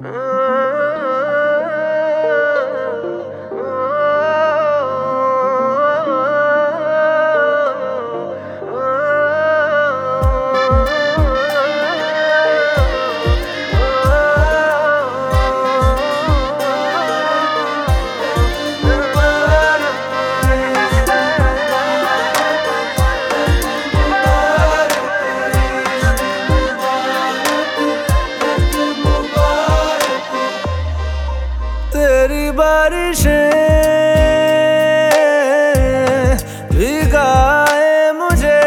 तेरी बारिशें भिगाए मुझे,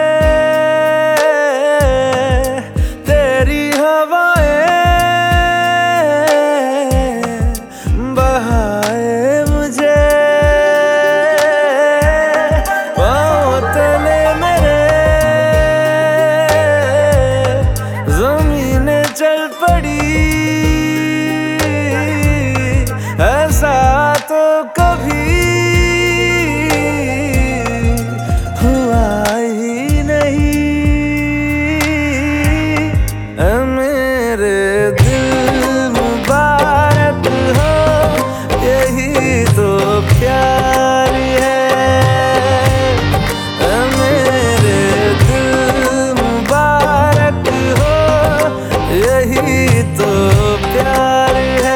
तेरी हवाएं बहाए मुझे। पाँव तले मेरे ज़मीनें चल पड़ी, ऐसा तो कभी हुआ ही नहीं। मेरे दिल मुबारक हो, यही तो प्यार है। मेरे दिल मुबारक हो, यही तो प्यार है।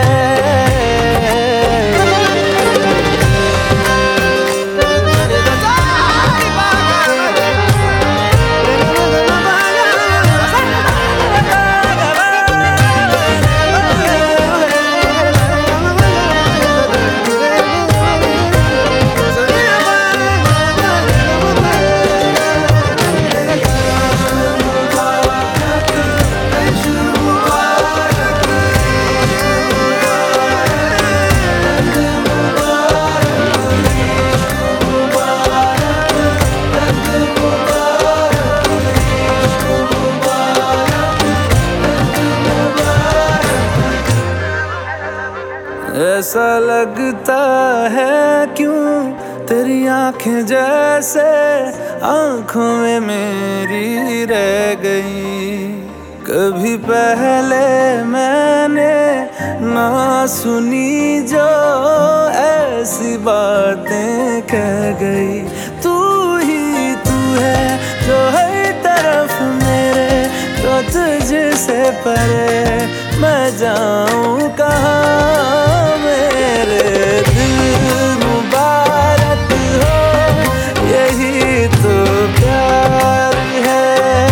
ऐसा लगता है क्यों तेरी आंखें जैसे आंखों में मेरी रह गई। कभी पहले मैंने ना सुनी जो ऐसी बातें कह गई। तू ही तू है जो हर तरफ मेरे, तो तुझसे परे मैं जाऊं कहाँ। मेरे दिल मुबारक हो, यही तो प्यार है।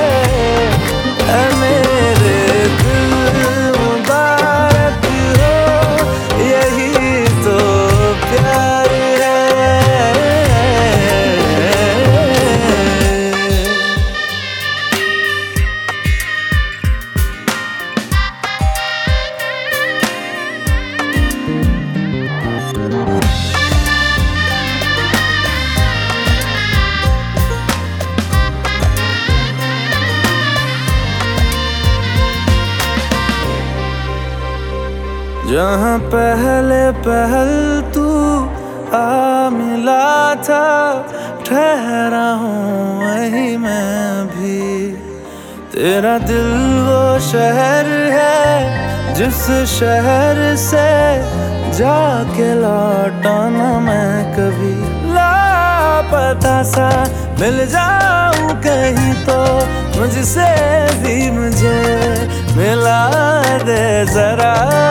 मेरे दिल मुबारक हो, यही तो प्यार है। जहाँ पहले पहल तू आ मिला था, ठहरा हूँ वही मैं भी। तेरा दिल वो शहर है जिस शहर से जाके लौटा ना मैं कभी। लापता सा मिल जाऊं कहीं तो मुझसे भी मुझे मिला दे जरा।